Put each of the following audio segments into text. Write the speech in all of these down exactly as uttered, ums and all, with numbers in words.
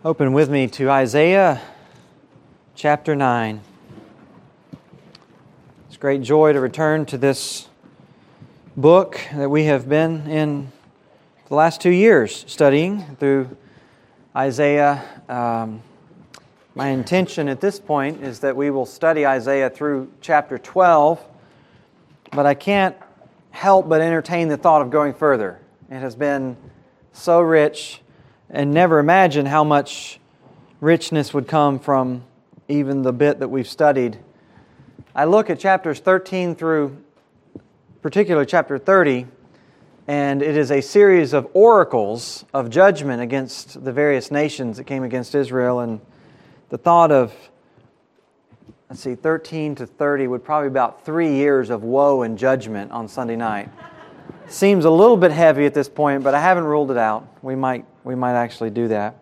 Open with me to Isaiah chapter nine. It's great joy to return to this book that we have been in the last two years studying through Isaiah. Um, my intention at this point is that we will study Isaiah through chapter twelve, but I can't help but entertain the thought of going further. It has been so rich, and never imagine how much richness would come from even the bit that we've studied. I look at chapters thirteen through, particularly chapter thirty, and it is a series of oracles of judgment against the various nations that came against Israel. And the thought of, let's see, thirteen to thirty would probably be about three years of woe and judgment on Sunday night. Seems a little bit heavy at this point, but I haven't ruled it out. We might we might actually do that.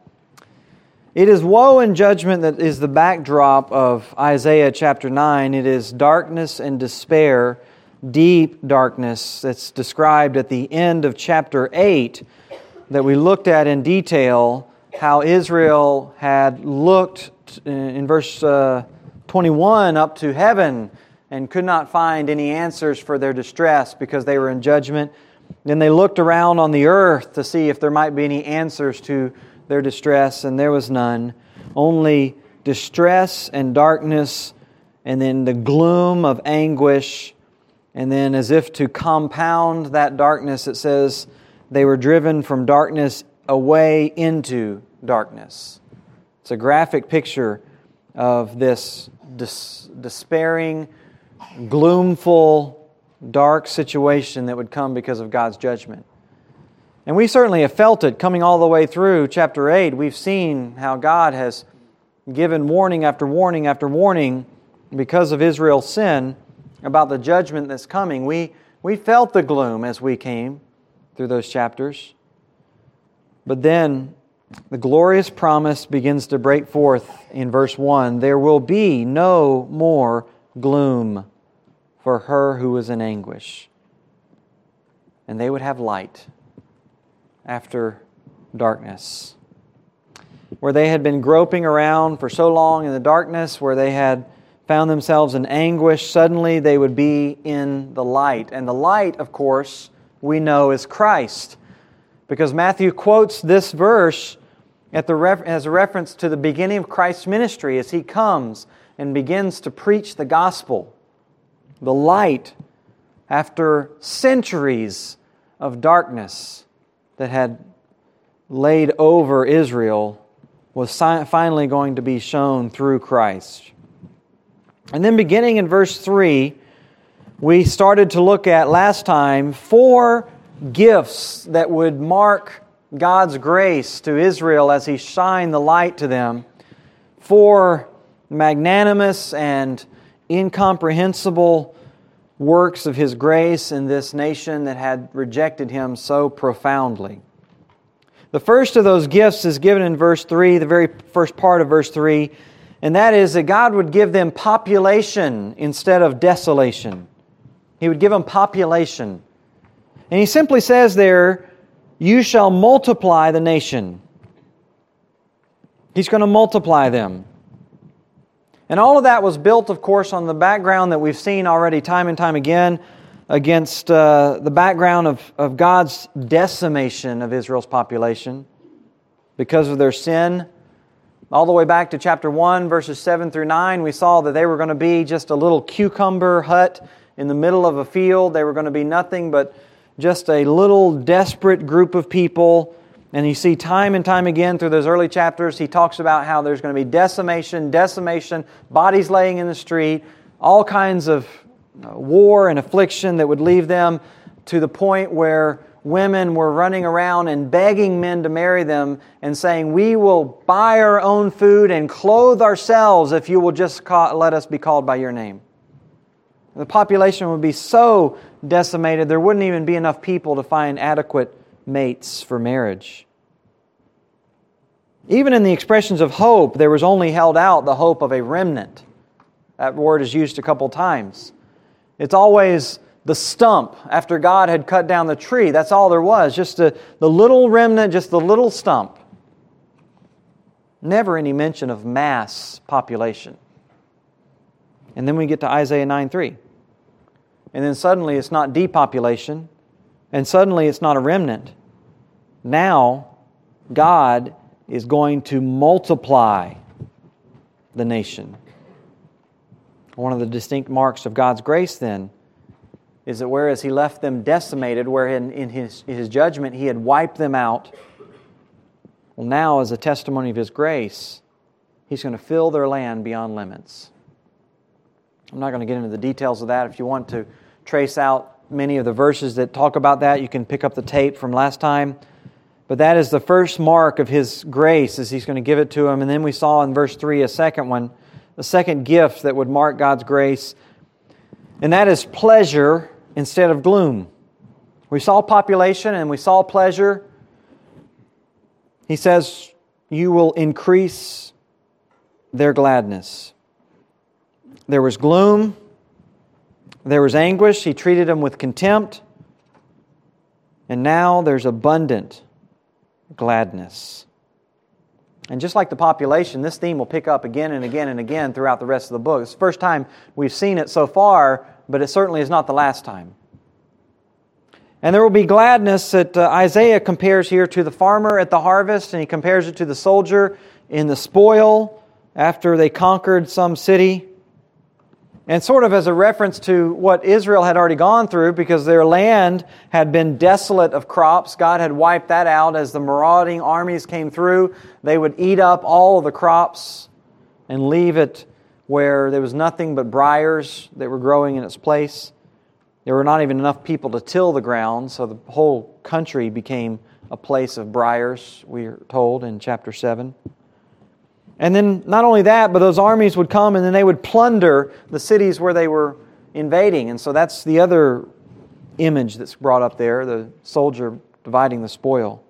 It is woe and judgment that is the backdrop of Isaiah chapter nine. It is darkness and despair, deep darkness that's described at the end of chapter eight that we looked at in detail, how Israel had looked in verse uh, twenty-one up to heaven and could not find any answers for their distress because they were in judgment. Then they looked around on the earth to see if there might be any answers to their distress, and there was none. Only distress and darkness, and then the gloom of anguish. And then as if to compound that darkness, it says they were driven from darkness away into darkness. It's a graphic picture of this dis- despairing, gloomful, dark situation that would come because of God's judgment. And we certainly have felt it coming all the way through chapter eight. We've seen how God has given warning after warning after warning because of Israel's sin about the judgment that's coming. We, we felt the gloom as we came through those chapters. But then the glorious promise begins to break forth in verse one. There will be no more gloom for her who is in anguish. And they would have light after darkness. Where they had been groping around for so long in the darkness, where they had found themselves in anguish, suddenly they would be in the light. And the light, of course, we know is Christ. Because Matthew quotes this verse at the ref- as a reference to the beginning of Christ's ministry as He comes and begins to preach the gospel. The light, after centuries of darkness that had laid over Israel, was si- finally going to be shown through Christ. And then beginning in verse three, we started to look at last time four gifts that would mark God's grace to Israel as He shined the light to them. Four magnanimous and incomprehensible works of His grace in this nation that had rejected Him so profoundly. The first of those gifts is given in verse three, the very first part of verse three, and that is that God would give them population instead of desolation. He would give them population. And He simply says there, you shall multiply the nation. He's going to multiply them. And all of that was built, of course, on the background that we've seen already time and time again against uh, the background of, of God's decimation of Israel's population because of their sin. All the way back to chapter one, verses seven through nine, we saw that they were going to be just a little cucumber hut in the middle of a field. They were going to be nothing but just a little desperate group of people. And you see time and time again through those early chapters, He talks about how there's going to be decimation, decimation, bodies laying in the street, all kinds of war and affliction that would leave them to the point where women were running around and begging men to marry them and saying, we will buy our own food and clothe ourselves if you will just call, let us be called by your name. The population would be so decimated, there wouldn't even be enough people to find adequate mates for marriage. Even in the expressions of hope, there was only held out the hope of a remnant. That word is used a couple times. It's always the stump after God had cut down the tree. That's all there was, just a, the little remnant, just the little stump. Never any mention of mass population. And then we get to Isaiah nine three. And then suddenly it's not depopulation. And suddenly it's not a remnant. Now, God is going to multiply the nation. One of the distinct marks of God's grace, then, is that whereas He left them decimated, where in, in his, his judgment He had wiped them out, well, now, as a testimony of His grace, He's going to fill their land beyond limits. I'm not going to get into the details of that. If you want to trace out many of the verses that talk about that, you can pick up the tape from last time. But that is the first mark of His grace, as He's going to give it to them. And then we saw in verse three a second one, the second gift that would mark God's grace, and that is pleasure instead of gloom. We saw population and we saw pleasure. He says, you will increase their gladness. There was gloom. There was anguish. He treated them with contempt. And now there's abundant gladness. And just like the population, this theme will pick up again and again and again throughout the rest of the book. It's the first time we've seen it so far, but it certainly is not the last time. And there will be gladness that uh, Isaiah compares here to the farmer at the harvest, and he compares it to the soldier in the spoil after they conquered some city. And sort of as a reference to what Israel had already gone through, because their land had been desolate of crops. God had wiped that out as the marauding armies came through. They would eat up all of the crops and leave it where there was nothing but briars that were growing in its place. There were not even enough people to till the ground, so the whole country became a place of briars, we are told in chapter seven. And then not only that, but those armies would come and then they would plunder the cities where they were invading. And so that's the other image that's brought up there, the soldier dividing the spoil.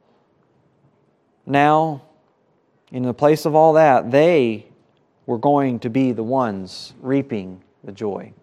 Now, in the place of all that, they were going to be the ones reaping the joy.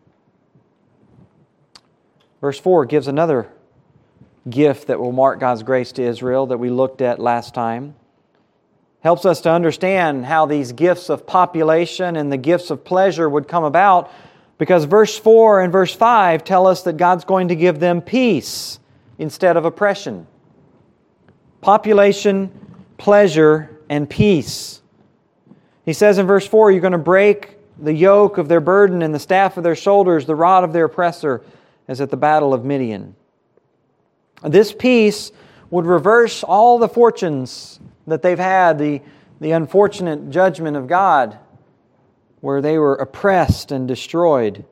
Verse four gives another gift that will mark God's grace to Israel that we looked at last time. Helps us to understand how these gifts of population and the gifts of pleasure would come about, because verse four and verse five tell us that God's going to give them peace instead of oppression. Population, pleasure, and peace. He says in verse four, you're going to break the yoke of their burden and the staff of their shoulders, the rod of their oppressor, as at the battle of Midian. This peace would reverse all the fortunes that they've had, the, the unfortunate judgment of God, where they were oppressed and destroyed.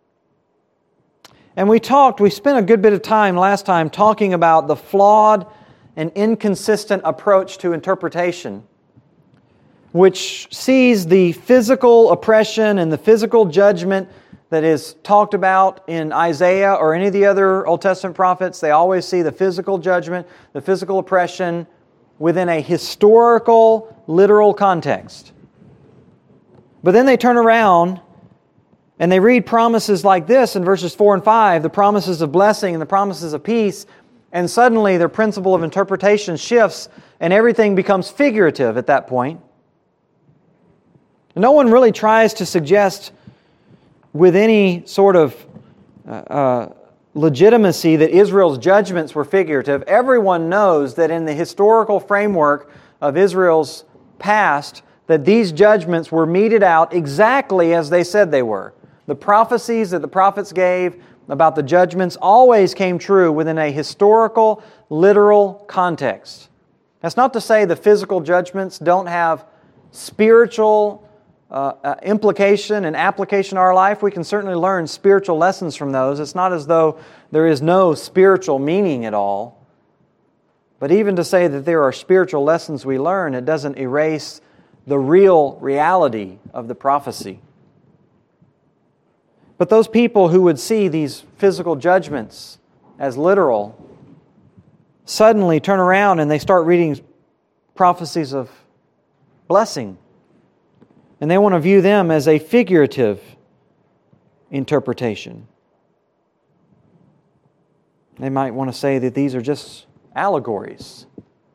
And we talked, we spent a good bit of time last time talking about the flawed and inconsistent approach to interpretation, which sees the physical oppression and the physical judgment that is talked about in Isaiah or any of the other Old Testament prophets. They always see the physical judgment, the physical oppression within a historical, literal context. But then they turn around and they read promises like this in verses four and five, the promises of blessing and the promises of peace, and suddenly their principle of interpretation shifts and everything becomes figurative at that point. No one really tries to suggest with any sort of uh, uh, legitimacy that Israel's judgments were figurative. Everyone knows that in the historical framework of Israel's past, that these judgments were meted out exactly as they said they were. The prophecies that the prophets gave about the judgments always came true within a historical, literal context. That's not to say the physical judgments don't have spiritual Uh, uh, implication and application in our life. We can certainly learn spiritual lessons from those. It's not as though there is no spiritual meaning at all. But even to say that there are spiritual lessons we learn, it doesn't erase the real reality of the prophecy. But those people who would see these physical judgments as literal suddenly turn around and they start reading prophecies of blessing. And they want to view them as a figurative interpretation. They might want to say that these are just allegories.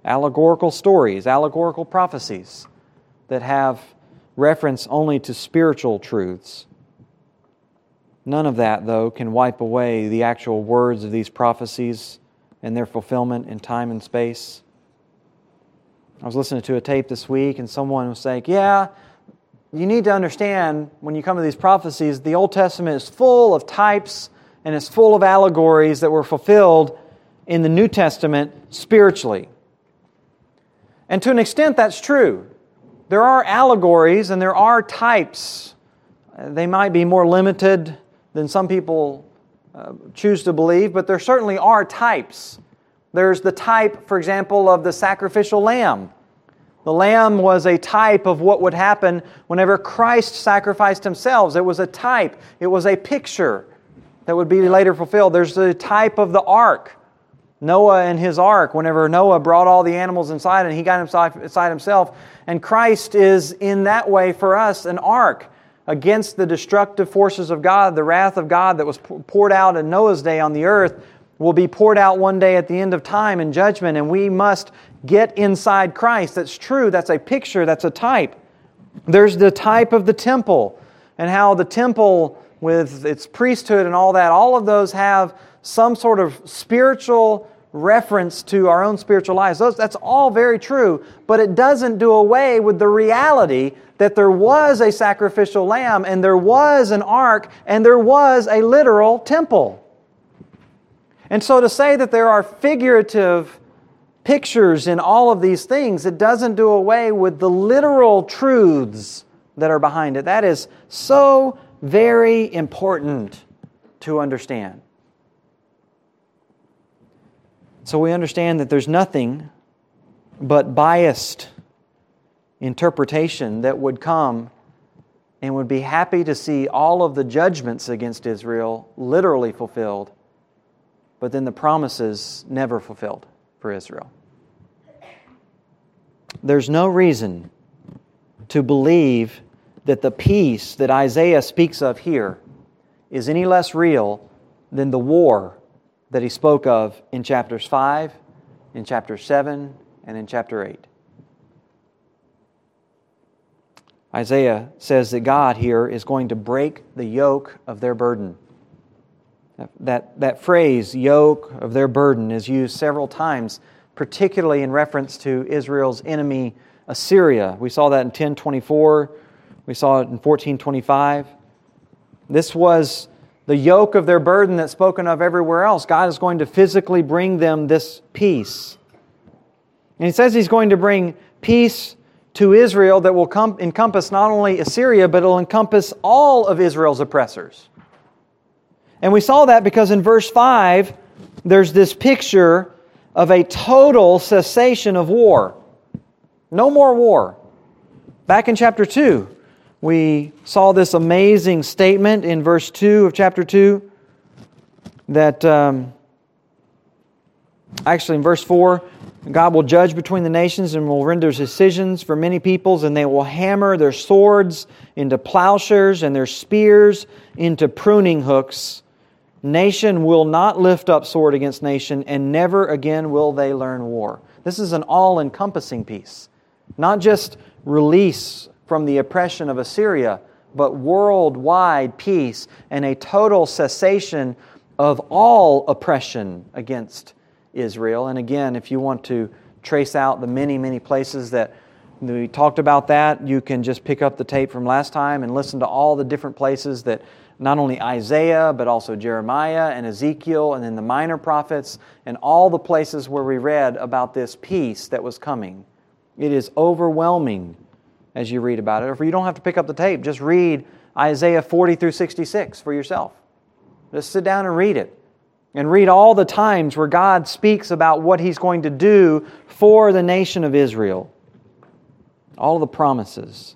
allegorical stories, allegorical prophecies that have reference only to spiritual truths. None of that, though, can wipe away the actual words of these prophecies and their fulfillment in time and space. I was listening to a tape this week, and someone was saying, yeah, you need to understand, when you come to these prophecies, the Old Testament is full of types and it's full of allegories that were fulfilled in the New Testament spiritually. And to an extent, that's true. There are allegories and there are types. They might be more limited than some people uh, choose to believe, but there certainly are types. There's the type, for example, of the sacrificial lamb. The lamb was a type of what would happen whenever Christ sacrificed Himself. It was a type. It was a picture that would be later fulfilled. There's the type of the ark. Noah and his ark, whenever Noah brought all the animals inside and he got inside himself. And Christ is in that way for us an ark against the destructive forces of God. The wrath of God that was poured out in Noah's day on the earth will be poured out one day at the end of time in judgment, and we must get inside Christ. That's true. That's a picture. That's a type. There's the type of the temple, and how the temple with its priesthood and all that, all of those have some sort of spiritual reference to our own spiritual lives. Those, that's all very true, but it doesn't do away with the reality that there was a sacrificial lamb, and there was an ark, and there was a literal temple. And so to say that there are figurative pictures in all of these things, it doesn't do away with the literal truths that are behind it. That is so very important to understand. So we understand that there's nothing but biased interpretation that would come and would be happy to see all of the judgments against Israel literally fulfilled, but then the promises never fulfilled for Israel. There's no reason to believe that the peace that Isaiah speaks of here is any less real than the war that he spoke of in chapters five, in chapter seven, and in chapter eight. Isaiah says that God here is going to break the yoke of their burden. That, that, that phrase, yoke of their burden, is used several times, particularly in reference to Israel's enemy, Assyria. We saw that in ten twenty-four. We saw it in fourteen twenty-five. This was the yoke of their burden that's spoken of everywhere else. God is going to physically bring them this peace. And He says He's going to bring peace to Israel that will com- encompass not only Assyria, but it will encompass all of Israel's oppressors. And we saw that because in verse five, there's this picture of a total cessation of war. No more war. Back in chapter two, we saw this amazing statement in verse two of chapter two that, um, actually in verse four, God will judge between the nations and will render decisions for many peoples, and they will hammer their swords into plowshares and their spears into pruning hooks. Nation will not lift up sword against nation, and never again will they learn war. This is an all-encompassing peace. Not just release from the oppression of Assyria, but worldwide peace and a total cessation of all oppression against Israel. And again, if you want to trace out the many, many places that we talked about that, you can just pick up the tape from last time and listen to all the different places that not only Isaiah, but also Jeremiah and Ezekiel and then the minor prophets and all the places where we read about this peace that was coming. It is overwhelming as you read about it. Or if you don't have to pick up the tape, just read Isaiah forty through sixty-six for yourself. Just sit down and read it. And read all the times where God speaks about what He's going to do for the nation of Israel. All the promises.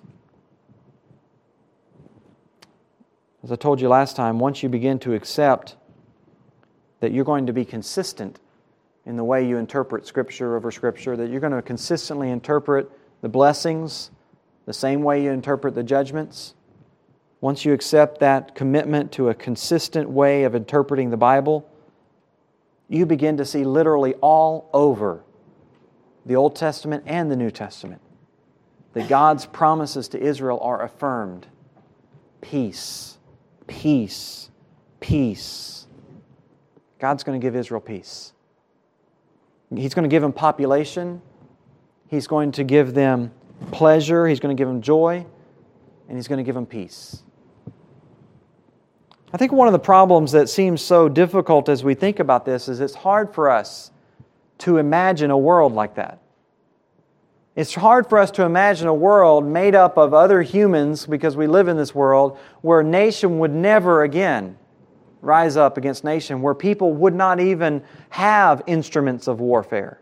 As I told you last time, once you begin to accept that you're going to be consistent in the way you interpret Scripture over Scripture, that you're going to consistently interpret the blessings the same way you interpret the judgments, once you accept that commitment to a consistent way of interpreting the Bible, you begin to see literally all over the Old Testament and the New Testament, that God's promises to Israel are affirmed. Peace, peace, peace. God's going to give Israel peace. He's going to give them population. He's going to give them pleasure. He's going to give them joy. And He's going to give them peace. I think one of the problems that seems so difficult as we think about this is it's hard for us to imagine a world like that. It's hard for us to imagine a world made up of other humans, because we live in this world, where nation would never again rise up against nation, where people would not even have instruments of warfare.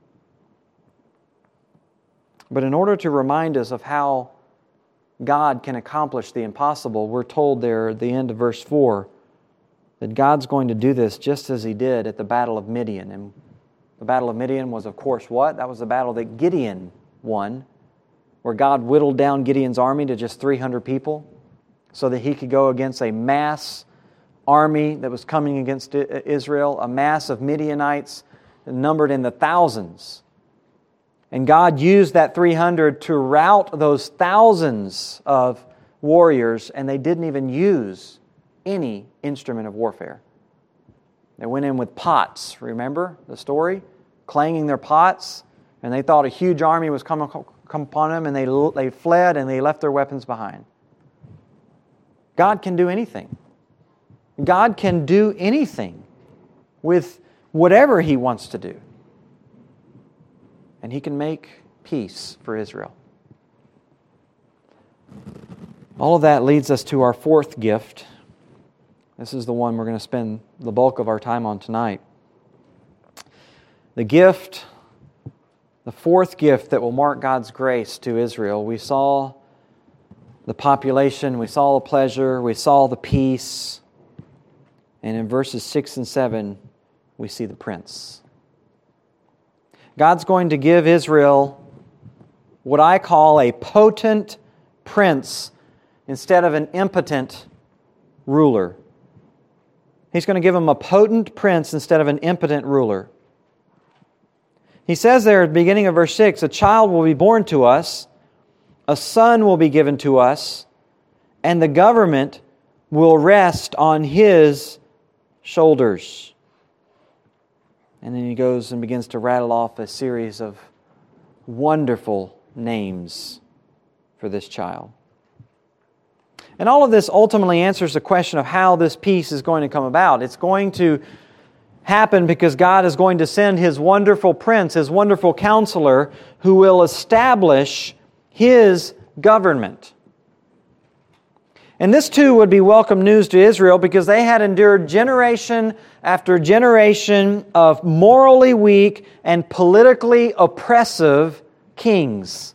But in order to remind us of how God can accomplish the impossible, we're told there at the end of verse four that God's going to do this just as He did at the Battle of Midian. And the Battle of Midian was, of course, what? That was the battle that Gideon won, where God whittled down Gideon's army to just three hundred people so that he could go against a mass army that was coming against Israel, a mass of Midianites numbered in the thousands. And God used that three hundred to rout those thousands of warriors, and they didn't even use any instrument of warfare. They went in with pots, remember the story? Clanging their pots, and they thought a huge army was coming come upon them, and they, they fled and they left their weapons behind. God can do anything. God can do anything with whatever He wants to do. And He can make peace for Israel. All of that leads us to our fourth gift. This is the one we're going to spend the bulk of our time on tonight. The gift, the fourth gift that will mark God's grace to Israel. We saw the population, we saw the pleasure, we saw the peace. And in verses six and seven, we see the prince. God's going to give Israel what I call a potent prince instead of an impotent ruler. He's going to give them a potent prince instead of an impotent ruler. He says there at the beginning of verse six, a child will be born to us, a son will be given to us, and the government will rest on His shoulders. And then he goes and begins to rattle off a series of wonderful names for this child. And all of this ultimately answers the question of how this peace is going to come about. It's going to happen because God is going to send His wonderful prince, His wonderful counselor, who will establish His government. And this too would be welcome news to Israel, because they had endured generation after generation of morally weak and politically oppressive kings.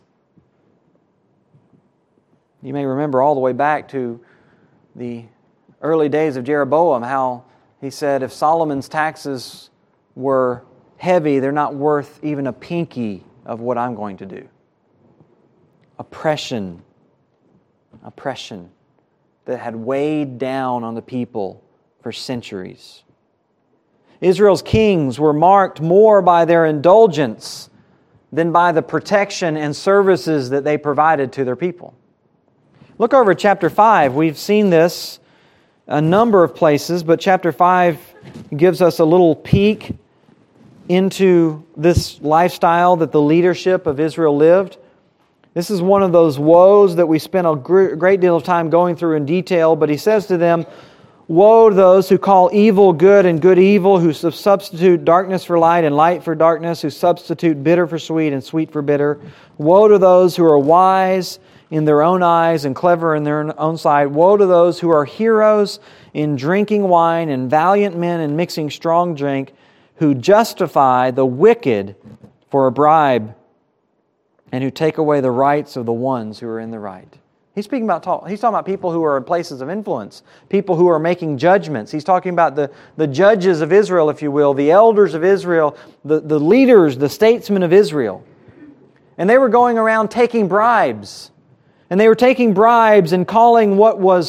You may remember all the way back to the early days of Jeroboam, how he said if Solomon's taxes were heavy, they're not worth even a pinky of what I'm going to do. Oppression. Oppression that had weighed down on the people for centuries. Israel's kings were marked more by their indulgence than by the protection and services that they provided to their people. Look over at chapter five. We've seen this a number of places, but chapter five gives us a little peek into this lifestyle that the leadership of Israel lived. This is one of those woes that we spent a great deal of time going through in detail, but he says to them, woe to those who call evil good and good evil, who substitute darkness for light and light for darkness, who substitute bitter for sweet and sweet for bitter. Woe to those who are wise in their own eyes and clever in their own sight. Woe to those who are heroes in drinking wine and valiant men in mixing strong drink, who justify the wicked for a bribe and who take away the rights of the ones who are in the right. He's speaking about talk, he's talking about people who are in places of influence, people who are making judgments. He's talking about the, the judges of Israel, if you will, the elders of Israel, the, the leaders, the statesmen of Israel. And they were going around taking bribes. And they were taking bribes and calling what was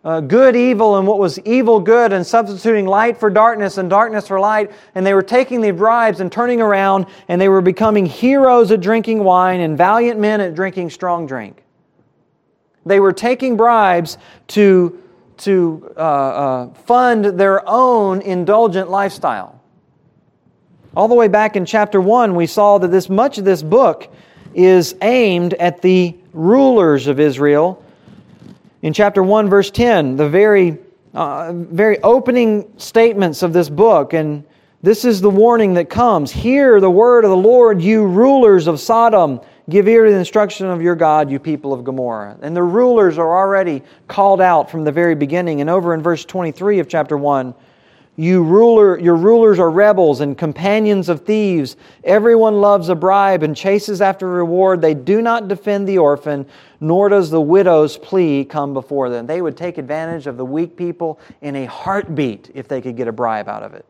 uh, good evil and what was evil good, and substituting light for darkness and darkness for light. And they were taking the bribes and turning around, and they were becoming heroes at drinking wine and valiant men at drinking strong drink. They were taking bribes to, to uh, uh, fund their own indulgent lifestyle. All the way back in chapter one, we saw that this much of this book is aimed at the rulers of Israel. In chapter one, verse ten, the very, uh, very opening statements of this book, and this is the warning that comes. Hear the word of the Lord, you rulers of Sodom. Give ear to the instruction of your God, you people of Gomorrah. And the rulers are already called out from the very beginning. And over in verse twenty-three of chapter one, You ruler, your rulers are rebels and companions of thieves. Everyone loves a bribe and chases after reward. They do not defend the orphan, nor does the widow's plea come before them. They would take advantage of the weak people in a heartbeat if they could get a bribe out of it.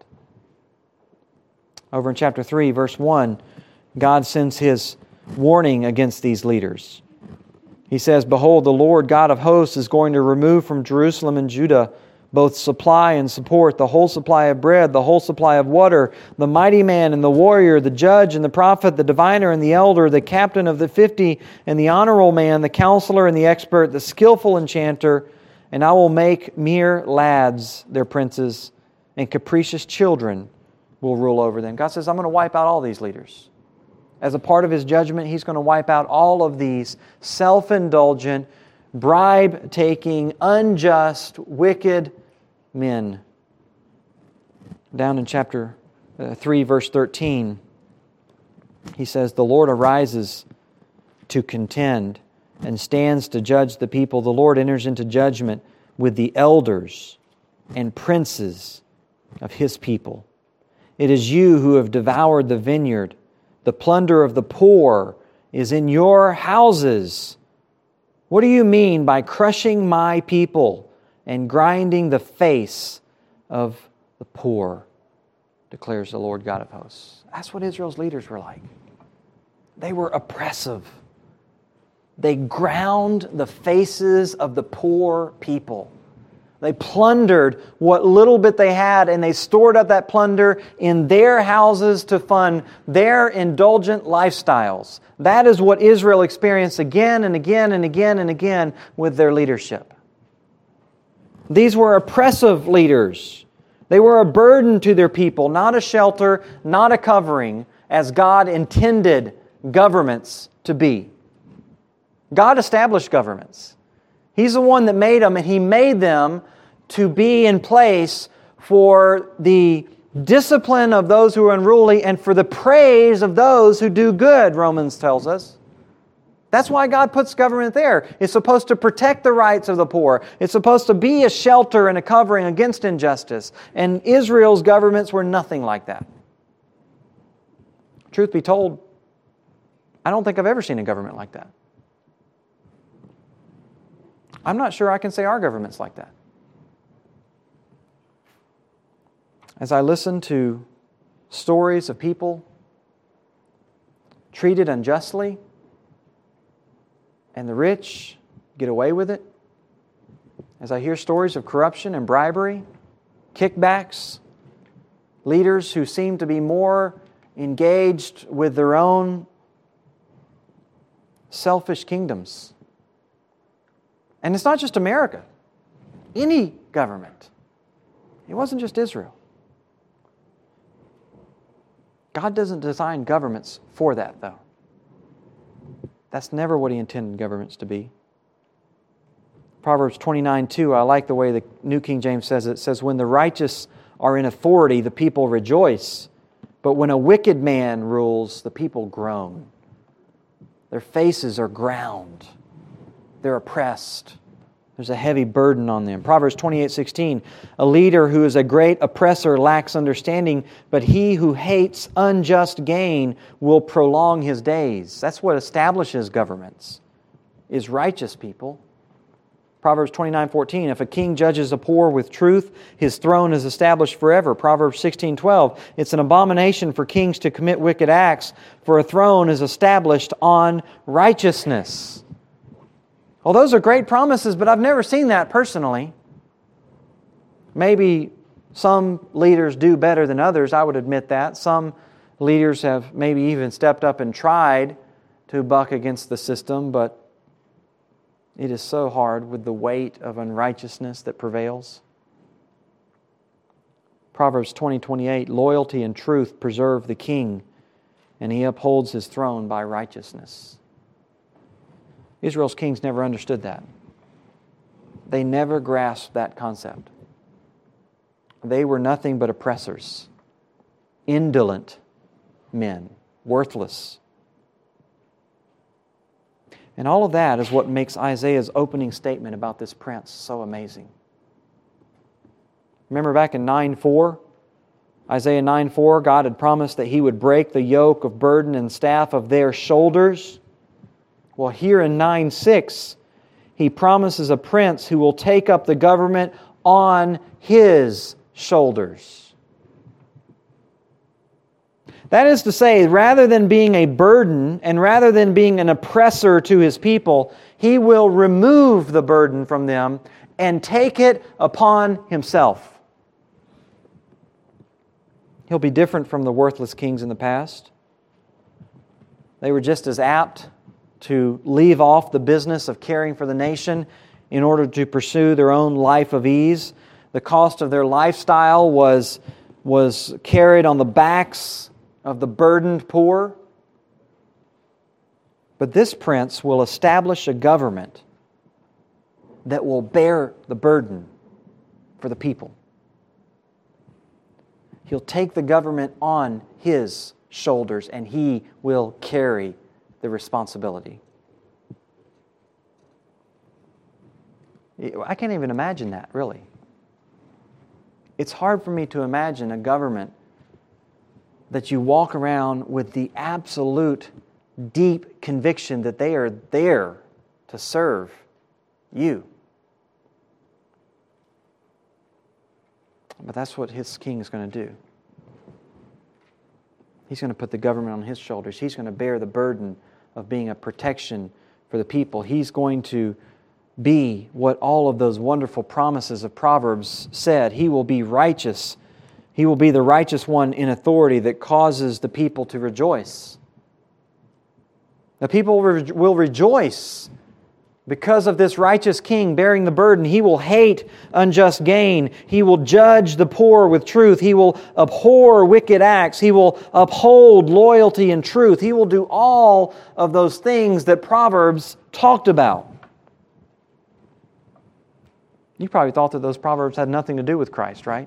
Over in chapter three, verse one, God sends His warning against these leaders. He says, Behold, the Lord God of hosts is going to remove from Jerusalem and Judah both supply and support, the whole supply of bread, the whole supply of water, the mighty man and the warrior, the judge and the prophet, the diviner and the elder, the captain of the fifty and the honorable man, the counselor and the expert, the skillful enchanter, and I will make mere lads their princes, and capricious children will rule over them. God says, I'm going to wipe out all these leaders. As a part of His judgment, He's going to wipe out all of these self-indulgent, bribe-taking, unjust, wicked men. Down in chapter three, verse thirteen, He says, The Lord arises to contend and stands to judge the people. The Lord enters into judgment with the elders and princes of His people. It is you who have devoured the vineyard. The plunder of the poor is in your houses. What do you mean by crushing my people and grinding the face of the poor, declares the Lord God of hosts? That's what Israel's leaders were like. They were oppressive. They ground the faces of the poor people. They plundered what little bit they had, and they stored up that plunder in their houses to fund their indulgent lifestyles. That is what Israel experienced again and again and again and again with their leadership. These were oppressive leaders. They were a burden to their people, not a shelter, not a covering, as God intended governments to be. God established governments. He's the one that made them, and He made them to be in place for the discipline of those who are unruly and for the praise of those who do good, Romans tells us. That's why God puts government there. It's supposed to protect the rights of the poor. It's supposed to be a shelter and a covering against injustice. And Israel's governments were nothing like that. Truth be told, I don't think I've ever seen a government like that. I'm not sure I can say our government's like that. As I listen to stories of people treated unjustly, and the rich get away with it, as I hear stories of corruption and bribery, kickbacks, leaders who seem to be more engaged with their own selfish kingdoms. And it's not just America. Any government. It wasn't just Israel. God doesn't design governments for that, though. That's never what He intended governments to be. Proverbs twenty-nine two, I like the way the New King James says it. It says, when the righteous are in authority, the people rejoice. But when a wicked man rules, the people groan. Their faces are ground. They're oppressed. There's a heavy burden on them. Proverbs twenty-eight sixteen, a leader who is a great oppressor lacks understanding, but he who hates unjust gain will prolong his days. That's what establishes governments, is righteous people. Proverbs twenty-nine fourteen, if a king judges a poor with truth, his throne is established forever. Proverbs sixteen twelve, it's an abomination for kings to commit wicked acts, for a throne is established on righteousness. Well, those are great promises, but I've never seen that personally. Maybe some leaders do better than others, I would admit that. Some leaders have maybe even stepped up and tried to buck against the system, but it is so hard with the weight of unrighteousness that prevails. Proverbs twenty twenty-eight, loyalty and truth preserve the king, and he upholds his throne by righteousness. Israel's kings never understood that. They never grasped that concept. They were nothing but oppressors, indolent men, worthless. And all of that is what makes Isaiah's opening statement about this prince so amazing. Remember back in nine four, Isaiah nine four, God had promised that He would break the yoke of burden and staff of their shoulders. Well, here in nine six, He promises a prince who will take up the government on His shoulders. That is to say, rather than being a burden and rather than being an oppressor to His people, He will remove the burden from them and take it upon Himself. He'll be different from the worthless kings in the past. They were just as apt to leave off the business of caring for the nation in order to pursue their own life of ease. The cost of their lifestyle was, was carried on the backs of the burdened poor. But this prince will establish a government that will bear the burden for the people. He'll take the government on His shoulders and He will carry the responsibility. I can't even imagine that, really. It's hard for me to imagine a government that you walk around with the absolute deep conviction that they are there to serve you. But that's what His king is going to do. He's going to put the government on His shoulders. He's going to bear the burden of being a protection for the people. He's going to be what all of those wonderful promises of Proverbs said. He will be righteous. He will be the righteous one in authority that causes the people to rejoice. The people will rejoice because of this righteous king bearing the burden. He will hate unjust gain. He will judge the poor with truth. He will abhor wicked acts. He will uphold loyalty and truth. He will do all of those things that Proverbs talked about. You probably thought that those Proverbs had nothing to do with Christ, right?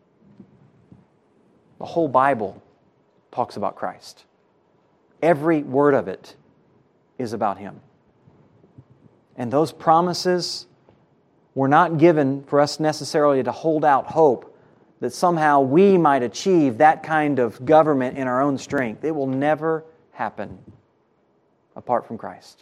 The whole Bible talks about Christ. Every word of it is about Him. And those promises were not given for us necessarily to hold out hope that somehow we might achieve that kind of government in our own strength. It will never happen apart from Christ.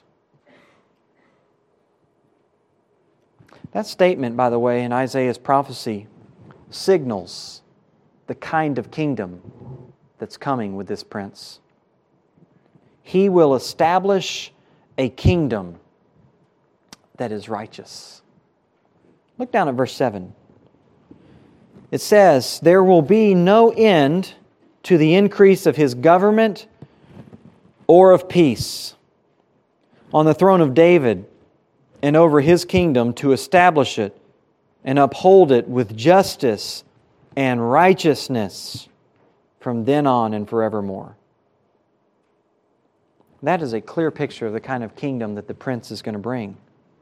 That statement, by the way, in Isaiah's prophecy signals the kind of kingdom that's coming with this prince. He will establish a kingdom that is righteous. Look down at verse seven. It says, "There will be no end to the increase of His government or of peace on the throne of David and over His kingdom, to establish it and uphold it with justice and righteousness from then on and forevermore." That is a clear picture of the kind of kingdom that the prince is going to bring.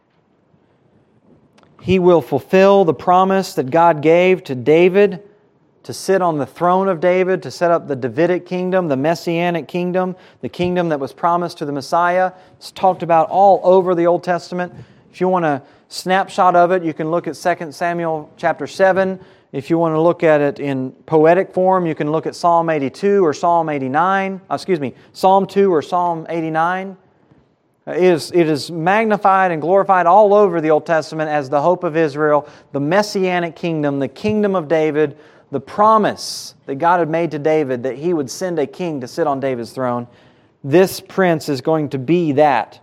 He will fulfill the promise that God gave to David to sit on the throne of David, to set up the Davidic kingdom, the Messianic kingdom, the kingdom that was promised to the Messiah. It's talked about all over the Old Testament. If you want a snapshot of it, you can look at Second Samuel chapter seven. If you want to look at it in poetic form, you can look at Psalm eighty-two or Psalm eighty-nine. Excuse me, Psalm two or Psalm eighty-nine. It is, it is magnified and glorified all over the Old Testament as the hope of Israel, the Messianic kingdom, the kingdom of David, the promise that God had made to David that He would send a king to sit on David's throne. This prince is going to be that.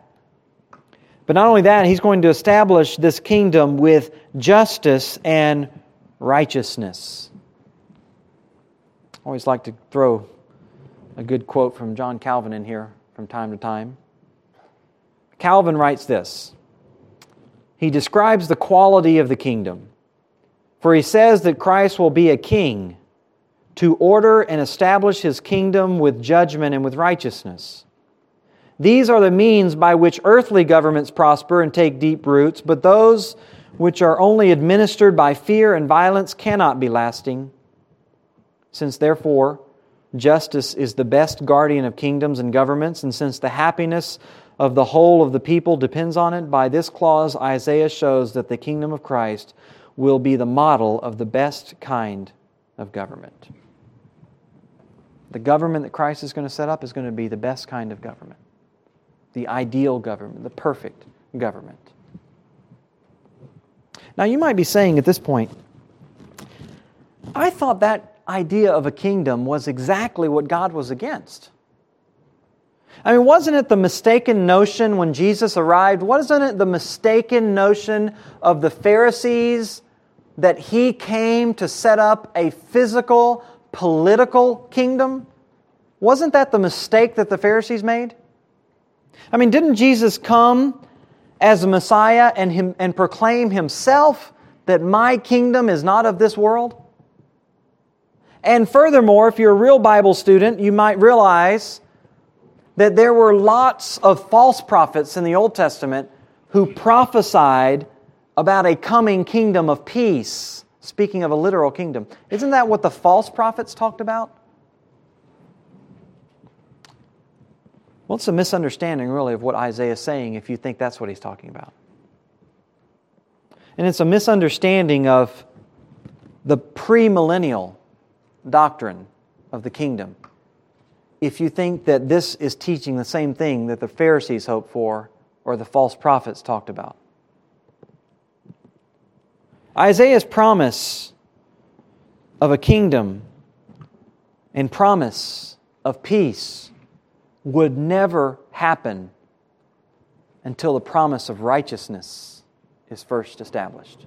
But not only that, He's going to establish this kingdom with justice and righteousness. I always like to throw a good quote from John Calvin in here from time to time. Calvin writes this. He describes the quality of the kingdom. For he says that Christ will be a king to order and establish His kingdom with judgment and with righteousness. These are the means by which earthly governments prosper and take deep roots, but those which are only administered by fear and violence cannot be lasting. Since therefore justice is the best guardian of kingdoms and governments, and since the happiness of the whole of the people depends on it, by this clause Isaiah shows that the kingdom of Christ will be the model of the best kind of government. The government that Christ is going to set up is going to be the best kind of government. The ideal government, the perfect government. Now you might be saying at this point, I thought that idea of a kingdom was exactly what God was against. I mean, wasn't it the mistaken notion when Jesus arrived? Wasn't it the mistaken notion of the Pharisees that He came to set up a physical, political kingdom? Wasn't that the mistake that the Pharisees made? I mean, didn't Jesus come as a Messiah and, him, and proclaim Himself that my kingdom is not of this world? And furthermore, if you're a real Bible student, you might realize that there were lots of false prophets in the Old Testament who prophesied about a coming kingdom of peace, speaking of a literal kingdom. Isn't that what the false prophets talked about? Well, it's a misunderstanding, really, of what Isaiah is saying if you think that's what he's talking about. And it's a misunderstanding of the premillennial doctrine of the kingdom if you think that this is teaching the same thing that the Pharisees hoped for or the false prophets talked about. Isaiah's promise of a kingdom and promise of peace would never happen until the promise of righteousness is first established.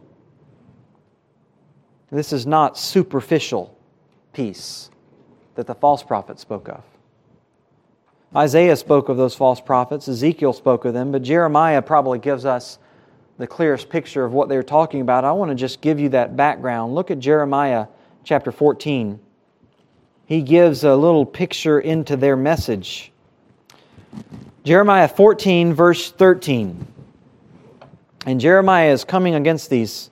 This is not superficial peace that the false prophets spoke of. Isaiah spoke of those false prophets, Ezekiel spoke of them, but Jeremiah probably gives us the clearest picture of what they're talking about. I want to just give you that background. Look at Jeremiah chapter fourteen. He gives a little picture into their message. Jeremiah fourteen, verse thirteen. And Jeremiah is coming against these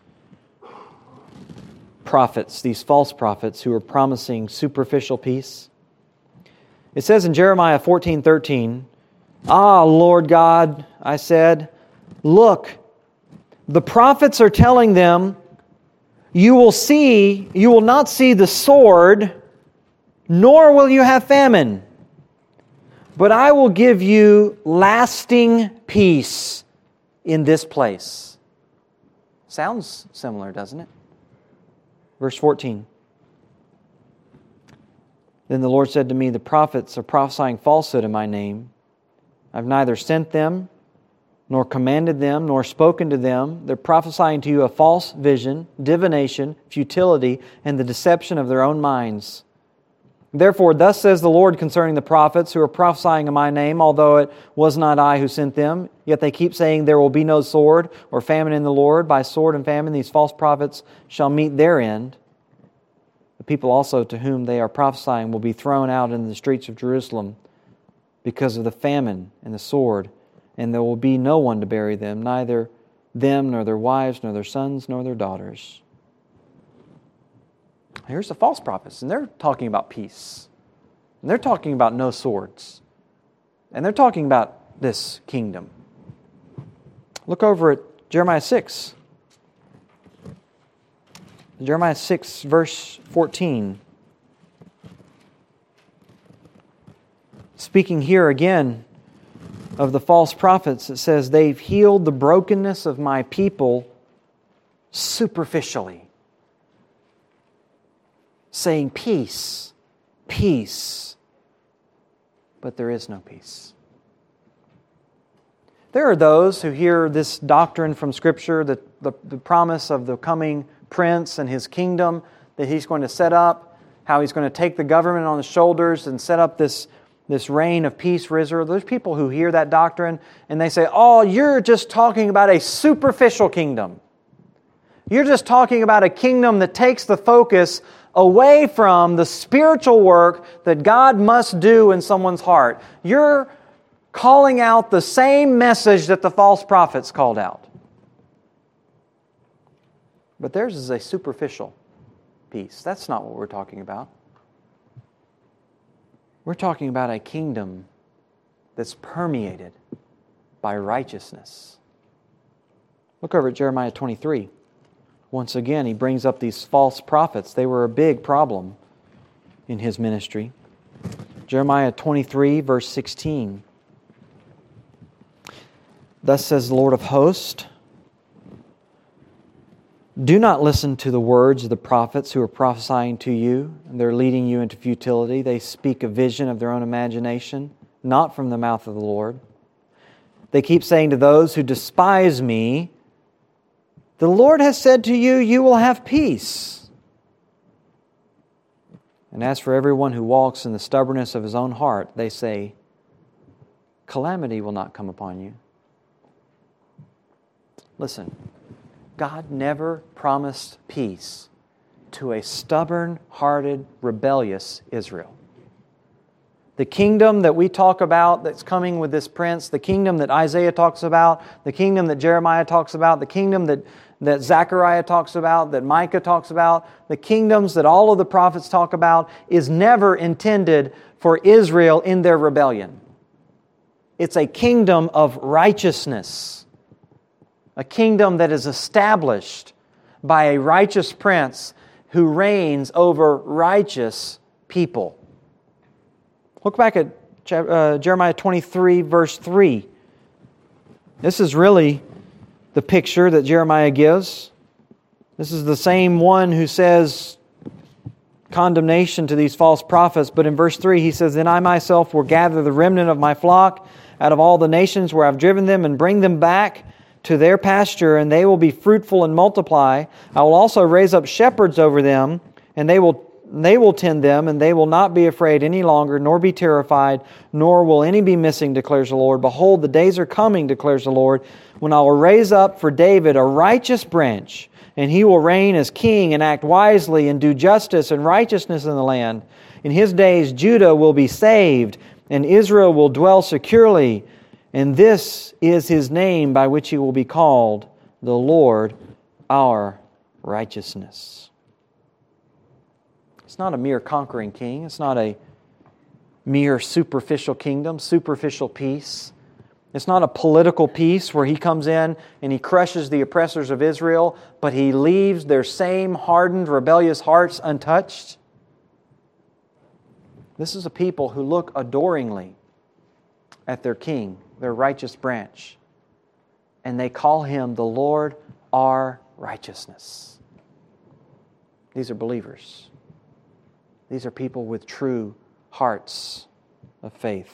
prophets, these false prophets who are promising superficial peace. It says in Jeremiah fourteen thirteen, "Ah, Lord God," I said, "look, the prophets are telling them, you will see, you will not see the sword, nor will you have famine. But I will give you lasting peace in this place." Sounds similar, doesn't it? Verse fourteen. Then the Lord said to me, "The prophets are prophesying falsehood in my name. I've neither sent them, nor commanded them, nor spoken to them. They're prophesying to you a false vision, divination, futility, and the deception of their own minds. Therefore, thus says the Lord concerning the prophets who are prophesying in my name, although it was not I who sent them, yet they keep saying there will be no sword or famine in the Lord. By sword and famine these false prophets shall meet their end. The people also to whom they are prophesying will be thrown out into the streets of Jerusalem because of the famine and the sword, and there will be no one to bury them, neither them, nor their wives, nor their sons, nor their daughters." Here's the false prophets, and they're talking about peace. And they're talking about no swords. And they're talking about this kingdom. Look over at Jeremiah six. Jeremiah six, verse fourteen. Speaking here again of the false prophets, it says, "They've healed the brokenness of my people superficially." Saying peace, peace, but there is no peace. There are those who hear this doctrine from Scripture, the, the, the promise of the coming prince and his kingdom that he's going to set up, how he's going to take the government on his shoulders and set up this, this reign of peace for Israel. There's people who hear that doctrine and they say, oh, you're just talking about a superficial kingdom. You're just talking about a kingdom that takes the focus away from the spiritual work that God must do in someone's heart. You're calling out the same message that the false prophets called out. But theirs is a superficial piece. That's not what we're talking about. We're talking about a kingdom that's permeated by righteousness. Look over at Jeremiah twenty-three. Once again, he brings up these false prophets. They were a big problem in his ministry. Jeremiah twenty-three, verse sixteen. Thus says the Lord of hosts, do not listen to the words of the prophets who are prophesying to you, and they're leading you into futility. They speak a vision of their own imagination, not from the mouth of the Lord. They keep saying to those who despise me, the Lord has said to you, you will have peace. And as for everyone who walks in the stubbornness of his own heart, they say, calamity will not come upon you. Listen, God never promised peace to a stubborn-hearted, rebellious Israel. The kingdom that we talk about that's coming with this prince, the kingdom that Isaiah talks about, the kingdom that Jeremiah talks about, the kingdom that, that Zechariah talks about, that Micah talks about, the kingdoms that all of the prophets talk about, is never intended for Israel in their rebellion. It's a kingdom of righteousness. A kingdom that is established by a righteous prince who reigns over righteous people. Look back at uh, Jeremiah twenty-three, verse three. This is really the picture that Jeremiah gives. This is the same one who says condemnation to these false prophets. But in verse three he says, then I myself will gather the remnant of my flock out of all the nations where I've driven them and bring them back to their pasture, and they will be fruitful and multiply. I will also raise up shepherds over them, and they will they will tend them, and they will not be afraid any longer, nor be terrified, nor will any be missing, declares the Lord. Behold, the days are coming, declares the Lord, when I will raise up for David a righteous branch, and he will reign as king and act wisely and do justice and righteousness in the land. In his days Judah will be saved, and Israel will dwell securely. And this is His name by which He will be called, the Lord our righteousness. It's not a mere conquering king. It's not a mere superficial kingdom, superficial peace. It's not a political peace where He comes in and He crushes the oppressors of Israel, but He leaves their same hardened, rebellious hearts untouched. This is a people who look adoringly at their king, their righteous branch, and they call Him the Lord our righteousness. These are believers. These are people with true hearts of faith.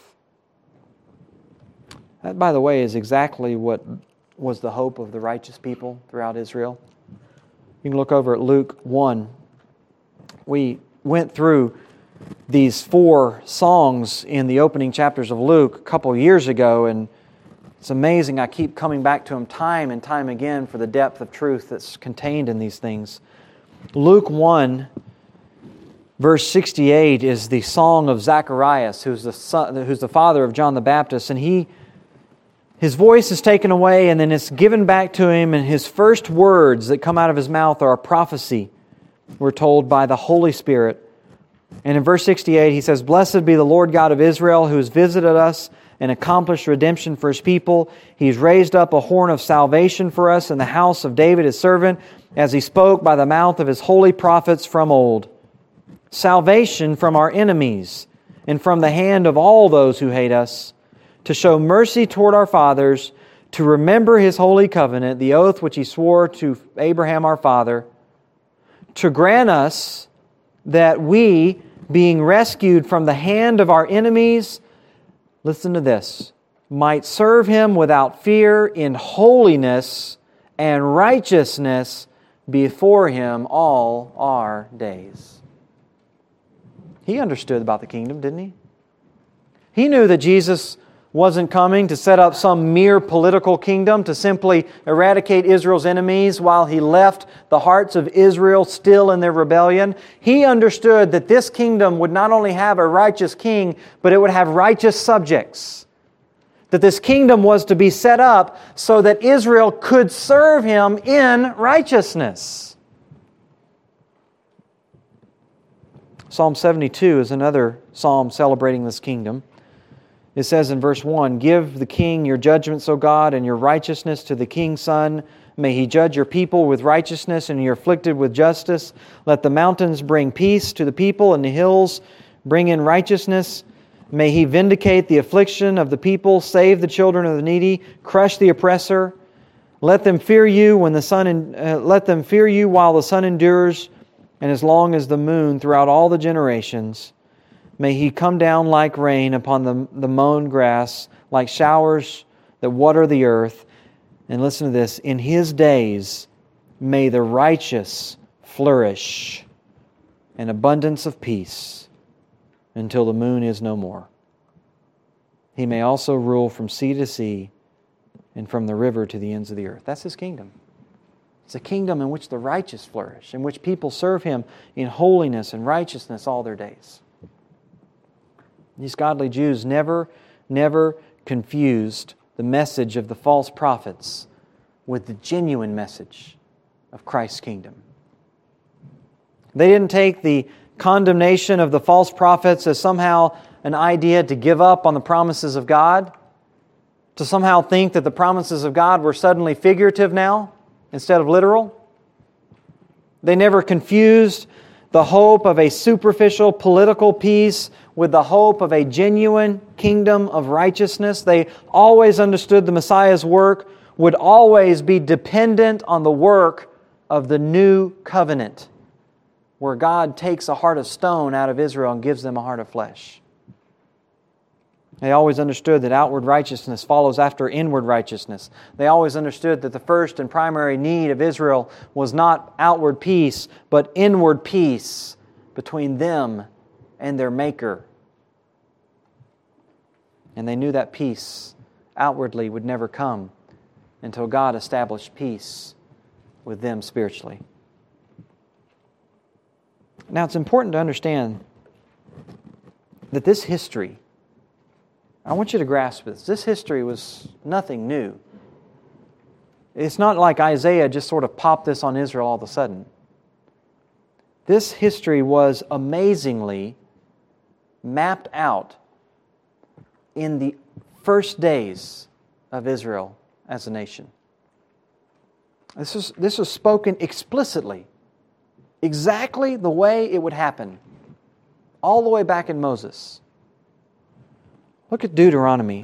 That, by the way, is exactly what was the hope of the righteous people throughout Israel. You can look over at Luke one. We went through these four songs in the opening chapters of Luke a couple years ago, and it's amazing. I keep coming back to them time and time again for the depth of truth that's contained in these things. Luke one, verse sixty-eight is the song of Zacharias, who's the son, who's the father of John the Baptist, and he his voice is taken away and then it's given back to him, and his first words that come out of his mouth are a prophecy, we're told, by the Holy Spirit. And in verse sixty-eight, he says, blessed be the Lord God of Israel, who has visited us and accomplished redemption for His people. He's raised up a horn of salvation for us in the house of David His servant, as He spoke by the mouth of His holy prophets from old. Salvation from our enemies and from the hand of all those who hate us, to show mercy toward our fathers, to remember His holy covenant, the oath which He swore to Abraham our father, to grant us that we, being rescued from the hand of our enemies, listen to this, might serve Him without fear in holiness and righteousness before Him all our days. He understood about the kingdom, didn't He? He knew that Jesus wasn't coming to set up some mere political kingdom to simply eradicate Israel's enemies while He left the hearts of Israel still in their rebellion. He understood that this kingdom would not only have a righteous king, but it would have righteous subjects. That this kingdom was to be set up so that Israel could serve Him in righteousness. Psalm seventy-two is another psalm celebrating this kingdom. It says in verse one, "Give the king your judgments, O God, and your righteousness to the king's son. May he judge your people with righteousness and your afflicted with justice. Let the mountains bring peace to the people, and the hills bring in righteousness. May he vindicate the affliction of the people, save the children of the needy, crush the oppressor. Let them fear you when the sun in, uh, let them fear you while the sun endures, and as long as the moon throughout all the generations. May He come down like rain upon the, the mown grass, like showers that water the earth." And listen to this, "In His days may the righteous flourish, an abundance of peace, until the moon is no more. He may also rule from sea to sea, and from the river to the ends of the earth." That's His kingdom. It's a kingdom in which the righteous flourish, in which people serve Him in holiness and righteousness all their days. These godly Jews never, never confused the message of the false prophets with the genuine message of Christ's kingdom. They didn't take the condemnation of the false prophets as somehow an idea to give up on the promises of God, to somehow think that the promises of God were suddenly figurative now instead of literal. They never confused the hope of a superficial political peace with the hope of a genuine kingdom of righteousness. They always understood the Messiah's work would always be dependent on the work of the new covenant, where God takes a heart of stone out of Israel and gives them a heart of flesh. They always understood that outward righteousness follows after inward righteousness. They always understood that the first and primary need of Israel was not outward peace, but inward peace between them and their Maker. And they knew that peace outwardly would never come until God established peace with them spiritually. Now, it's important to understand that this history, I want you to grasp this, this history was nothing new. It's not like Isaiah just sort of popped this on Israel all of a sudden. This history was amazingly mapped out in the first days of Israel as a nation. This was, this was spoken explicitly, exactly the way it would happen, all the way back in Moses. Look at Deuteronomy.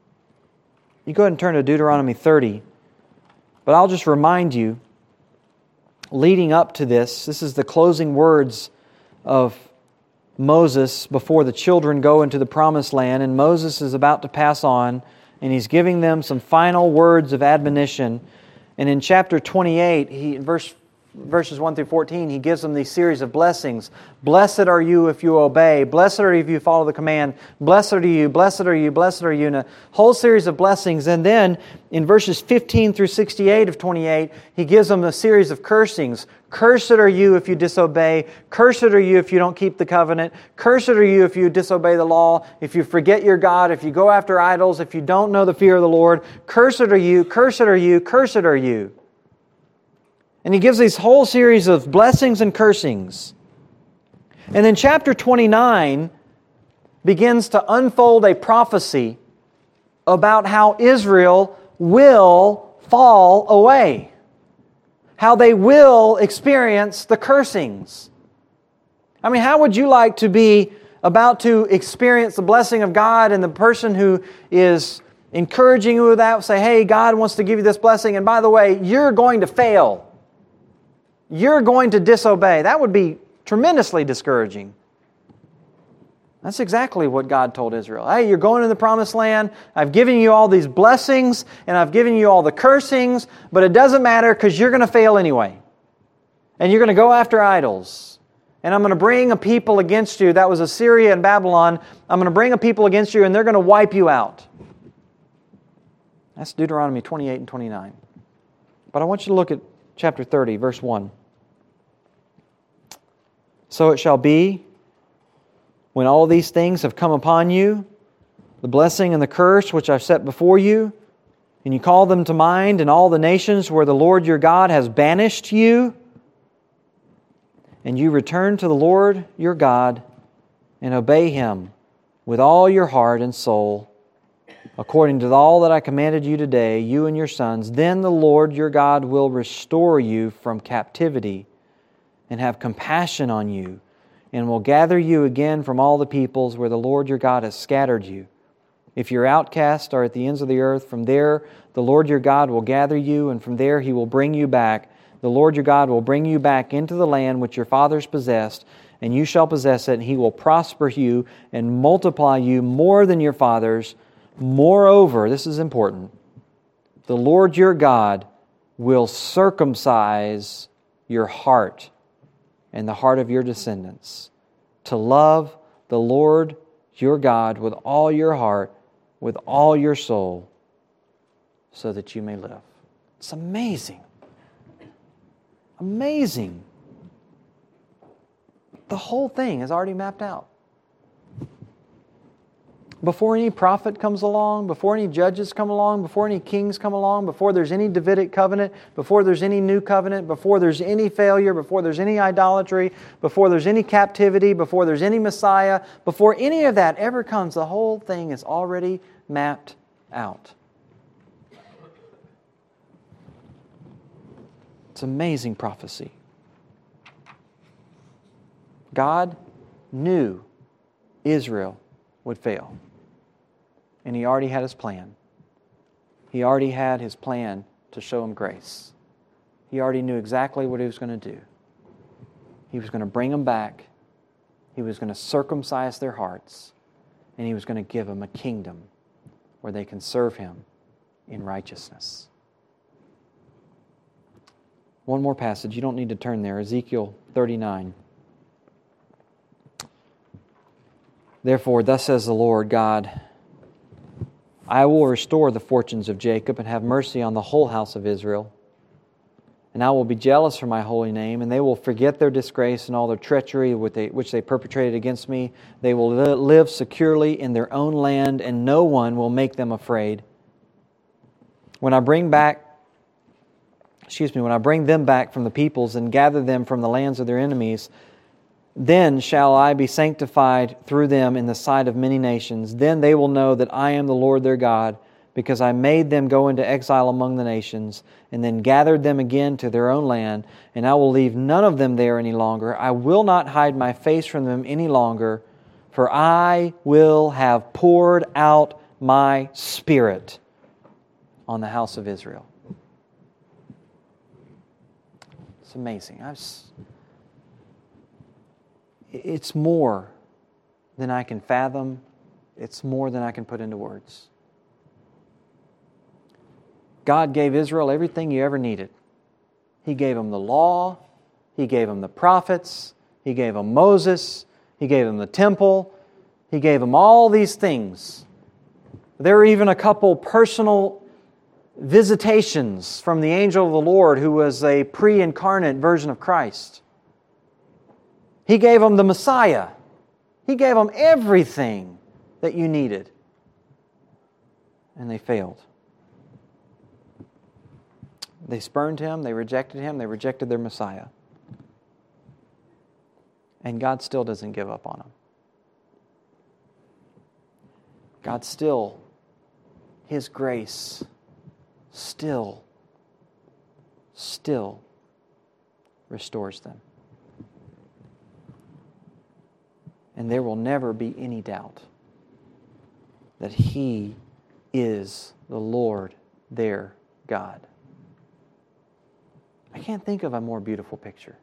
You go ahead and turn to Deuteronomy thirty. But I'll just remind you, leading up to this, this is the closing words of Moses before the children go into the promised land, and Moses is about to pass on, and he's giving them some final words of admonition. And in chapter twenty-eight, he, in verse verses one through fourteen, he gives them these series of blessings. Blessed are you if you obey. Blessed are you if you follow the command. Blessed are you, blessed are you, blessed are you. And a whole series of blessings. And then in verses fifteen through sixty-eight of twenty-eight, he gives them a series of cursings. Cursed are you if you disobey. Cursed are you if you don't keep the covenant. Cursed are you if you disobey the law. If you forget your God. If you go after idols. If you don't know the fear of the Lord. Cursed are you, cursed are you, cursed are you. And he gives these whole series of blessings and cursings. And then chapter twenty-nine begins to unfold a prophecy about how Israel will fall away. How they will experience the cursings. I mean, how would you like to be about to experience the blessing of God, and the person who is encouraging you with that say, hey, God wants to give you this blessing, and by the way, you're going to fail. You're going to disobey. That would be tremendously discouraging. That's exactly what God told Israel. Hey, you're going to the promised land. I've given you all these blessings, and I've given you all the cursings, but it doesn't matter because you're going to fail anyway. And you're going to go after idols. And I'm going to bring a people against you. That was Assyria and Babylon. I'm going to bring a people against you and they're going to wipe you out. That's Deuteronomy twenty-eight and twenty-nine. But I want you to look at chapter thirty, verse one. So it shall be, when all these things have come upon you, the blessing and the curse which I've set before you, and you call them to mind in all the nations where the Lord your God has banished you, and you return to the Lord your God and obey Him with all your heart and soul, according to all that I commanded you today, you and your sons, then the Lord your God will restore you from captivity and have compassion on you, and will gather you again from all the peoples where the Lord your God has scattered you. If your outcasts are at the ends of the earth, from there the Lord your God will gather you, and from there He will bring you back. The Lord your God will bring you back into the land which your fathers possessed, and you shall possess it, and He will prosper you and multiply you more than your fathers. Moreover, this is important, the Lord your God will circumcise your heart and the heart of your descendants to love the Lord your God with all your heart, with all your soul, so that you may live. It's amazing. Amazing. The whole thing is already mapped out. Before any prophet comes along, before any judges come along, before any kings come along, before there's any Davidic covenant, before there's any new covenant, before there's any failure, before there's any idolatry, before there's any captivity, before there's any Messiah, before any of that ever comes, the whole thing is already mapped out. It's amazing prophecy. God knew Israel would fail. And He already had His plan. He already had His plan to show them grace. He already knew exactly what He was going to do. He was going to bring them back. He was going to circumcise their hearts. And He was going to give them a kingdom where they can serve Him in righteousness. One more passage. You don't need to turn there. Ezekiel thirty-nine. Therefore, thus says the Lord God, I will restore the fortunes of Jacob and have mercy on the whole house of Israel. And I will be jealous for my holy name, and they will forget their disgrace and all their treachery which they perpetrated against me. They will live securely in their own land, and no one will make them afraid. When I bring back, excuse me, when I bring them back from the peoples and gather them from the lands of their enemies, then shall I be sanctified through them in the sight of many nations. Then they will know that I am the Lord their God, because I made them go into exile among the nations, and then gathered them again to their own land, and I will leave none of them there any longer. I will not hide my face from them any longer, for I will have poured out my Spirit on the house of Israel. It's amazing. I've It's more than I can fathom. It's more than I can put into words. God gave Israel everything you ever needed. He gave them the law. He gave them the prophets. He gave them Moses. He gave them the temple. He gave them all these things. There were even a couple personal visitations from the angel of the Lord, who was a pre-incarnate version of Christ. He gave them the Messiah. He gave them everything that you needed. And they failed. They spurned Him. They rejected Him. They rejected their Messiah. And God still doesn't give up on them. God still, His grace, still, still restores them. And there will never be any doubt that He is the Lord their God. I can't think of a more beautiful picture.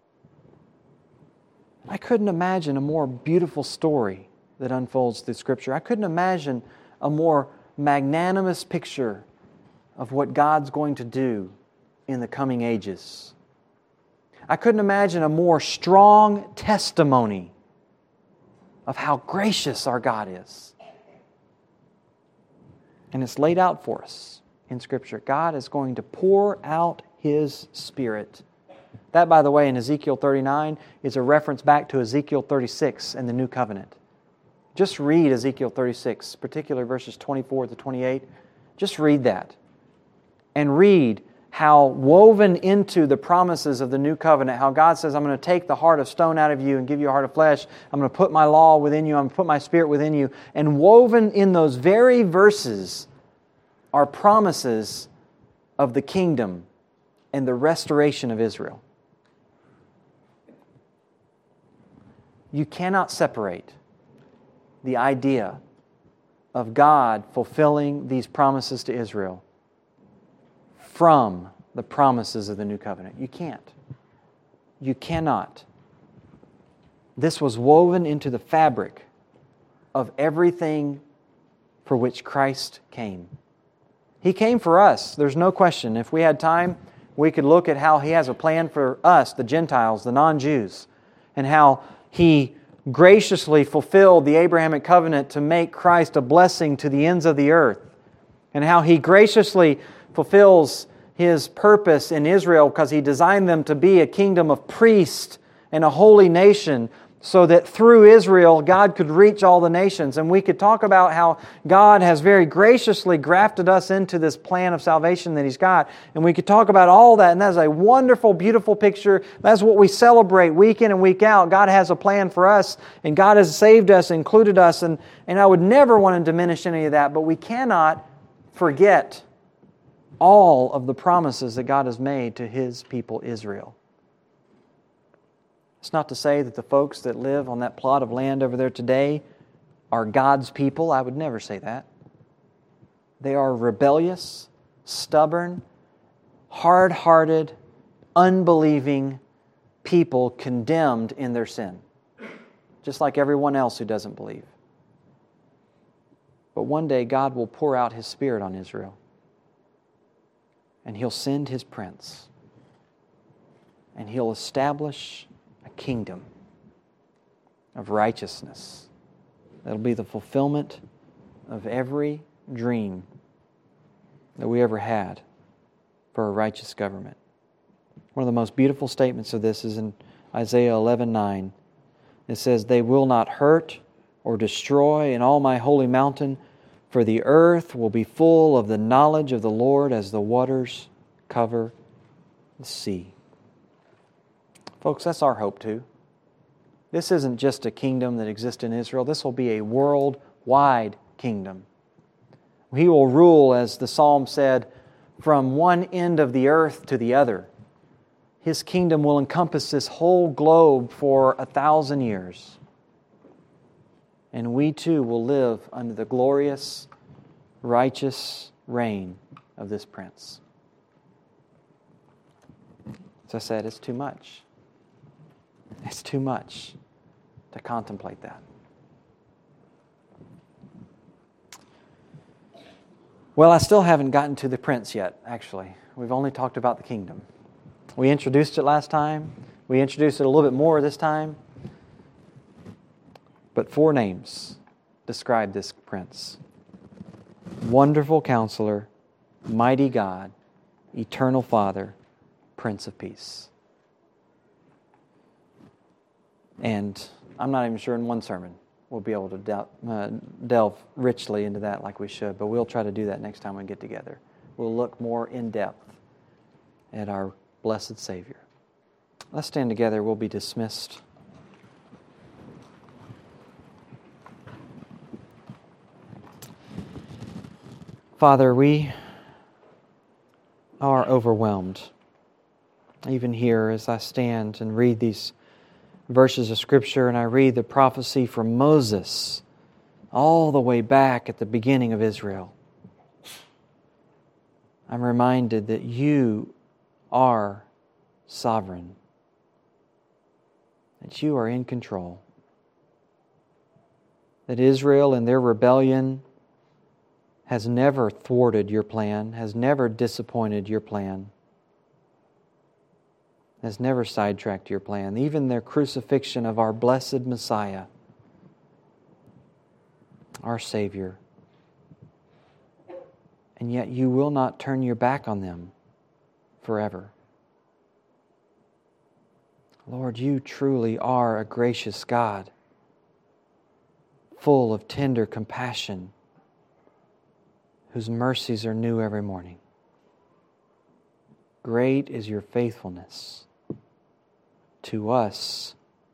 I couldn't imagine a more beautiful story that unfolds through Scripture. I couldn't imagine a more magnanimous picture of what God's going to do in the coming ages. I couldn't imagine a more strong testimony of how gracious our God is. And it's laid out for us in Scripture. God is going to pour out His Spirit. That, by the way, in Ezekiel thirty-nine is a reference back to Ezekiel thirty-six and the New Covenant. Just read Ezekiel thirty-six, particularly verses twenty-four to twenty-eight. Just read that. And read how woven into the promises of the New Covenant, how God says, I'm going to take the heart of stone out of you and give you a heart of flesh. I'm going to put my law within you. I'm going to put my Spirit within you. And woven in those very verses are promises of the kingdom and the restoration of Israel. You cannot separate the idea of God fulfilling these promises to Israel from the promises of the New Covenant. You can't. You cannot. This was woven into the fabric of everything for which Christ came. He came for us. There's no question. If we had time, we could look at how He has a plan for us, the Gentiles, the non-Jews, and how He graciously fulfilled the Abrahamic covenant to make Christ a blessing to the ends of the earth, and how He graciously fulfills His purpose in Israel because He designed them to be a kingdom of priests and a holy nation, so that through Israel God could reach all the nations. And we could talk about how God has very graciously grafted us into this plan of salvation that He's got. And we could talk about all that, and that's a wonderful, beautiful picture. That's what we celebrate week in and week out. God has a plan for us, and God has saved us, included us, and, and I would never want to diminish any of that, but we cannot forget all of the promises that God has made to His people Israel. It's not to say that the folks that live on that plot of land over there today are God's people. I would never say that. They are rebellious, stubborn, hard-hearted, unbelieving people condemned in their sin, just like everyone else who doesn't believe. But one day God will pour out His Spirit on Israel, and He'll send His Prince, and He'll establish a kingdom of righteousness that'll be the fulfillment of every dream that we ever had for a righteous government. One of the most beautiful statements of this is in Isaiah eleven nine. It says, "They will not hurt or destroy in all my holy mountain, for the earth will be full of the knowledge of the Lord as the waters cover the sea." Folks, that's our hope too. This isn't just a kingdom that exists in Israel. This will be a worldwide kingdom. He will rule, as the psalm said, from one end of the earth to the other. His kingdom will encompass this whole globe for a thousand years. And we too will live under the glorious, righteous reign of this Prince. As I said, it's too much. It's too much to contemplate that. Well, I still haven't gotten to the Prince yet, actually. We've only talked about the kingdom. We introduced it last time. We introduced it a little bit more this time. But four names describe this Prince: Wonderful Counselor, Mighty God, Eternal Father, Prince of Peace. And I'm not even sure in one sermon we'll be able to del- uh, delve richly into that like we should, but we'll try to do that next time we get together. We'll look more in depth at our blessed Savior. Let's stand together. We'll be dismissed. Father, we are overwhelmed, even here as I stand and read these verses of Scripture, and I read the prophecy from Moses all the way back at the beginning of Israel. I'm reminded that You are sovereign, that You are in control, that Israel in their rebellion has never thwarted Your plan, has never disappointed Your plan, has never sidetracked your plan, even their crucifixion of our blessed Messiah, our Savior. And yet you will not turn your back on them forever. Lord, you truly are a gracious God, full of tender compassion, whose mercies are new every morning. Great is your faithfulness to us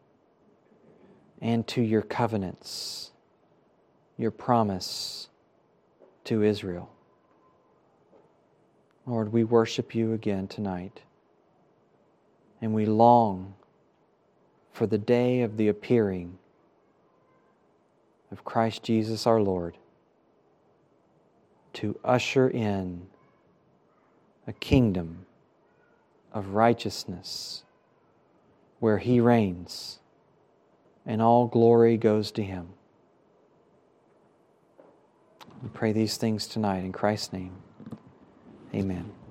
and to your covenants, your promise to Israel. Lord, we worship you again tonight, and we long for the day of the appearing of Christ Jesus our Lord, to usher in a kingdom of righteousness where He reigns and all glory goes to Him. We pray these things tonight in Christ's name. Amen.